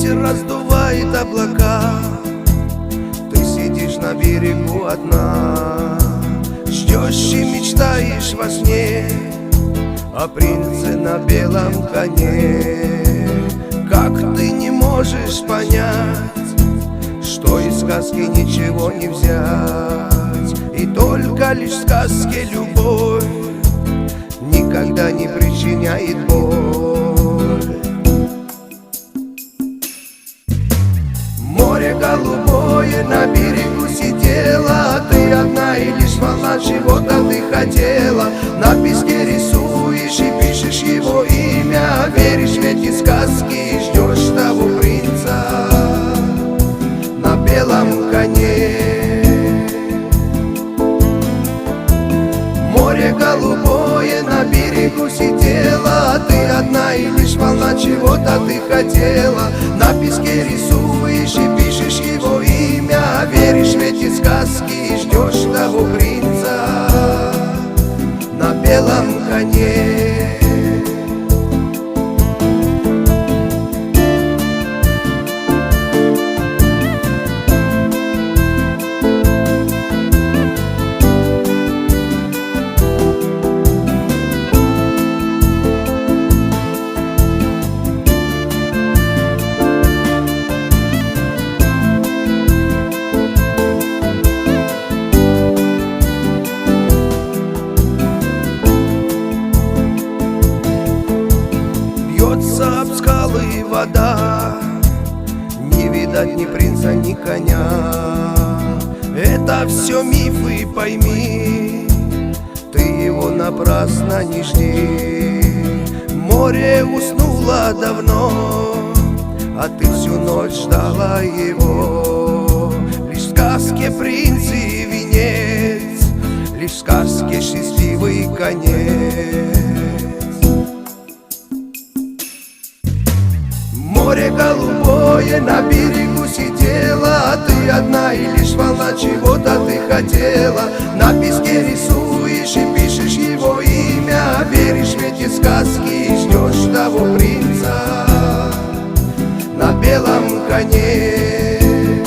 ветер раздувает облака. Ты сидишь на берегу одна, ждешь и мечтаешь во сне о принце на белом коне. Как ты не можешь понять, что из сказки ничего не взять, и только лишь в сказке любовь никогда не причиняет боль. Море голубое, на берегу сидела ты одна, и лишь волна чего-то ты хотела. На песке рисуешь и пишешь его имя, веришь в эти сказки и ждешь того принца на белом коне. Море голубое, на берегу сидела ты одна, и лишь волна чего-то ты хотела. На песке рисуешь и пишешь его имя, веришь в эти сказки и ждешь того принца на белом коне. Бьется об скалы вода, не видать ни принца, ни коня. Это все мифы, пойми, ты его напрасно не жди. Море уснуло давно, а ты всю ночь ждала его. Лишь в сказке принц и венец, лишь в сказке счастливый конец. Море голубое, на берегу сидела ты одна, и лишь волна чего-то ты хотела. На песке рисуешь и пишешь его имя, веришь в эти сказки и ждешь того принца на белом коне.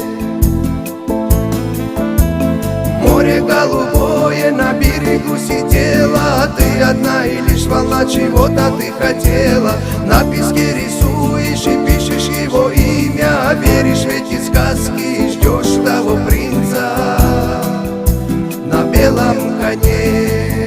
Море голубое, на берегу сидела ты одна, и лишь волна чего-то ты хотела. На песке рисуешь и пишешь его имя, веришь в эти сказки и ждешь того принца на белом коне.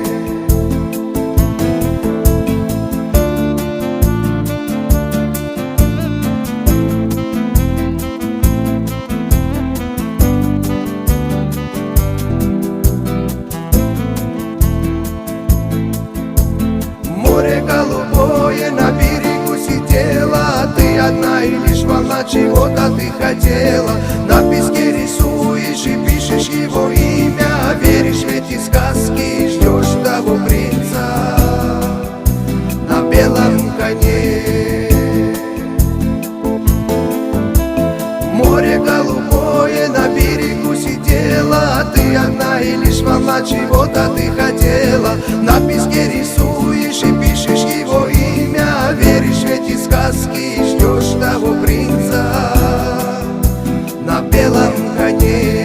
Море голубое, на берегу сидела ты одна, и лишь волна чего-то ты хотела. На песке рисуешь и пишешь его имя, веришь в эти сказки и ждешь того принца на белом коне. Море голубое, на берегу сидела ты одна, и лишь волна чего-то ты хотела. На песке рисуешь и пишешь его имя, веришь в эти сказки и ждешь того принца на белом коне.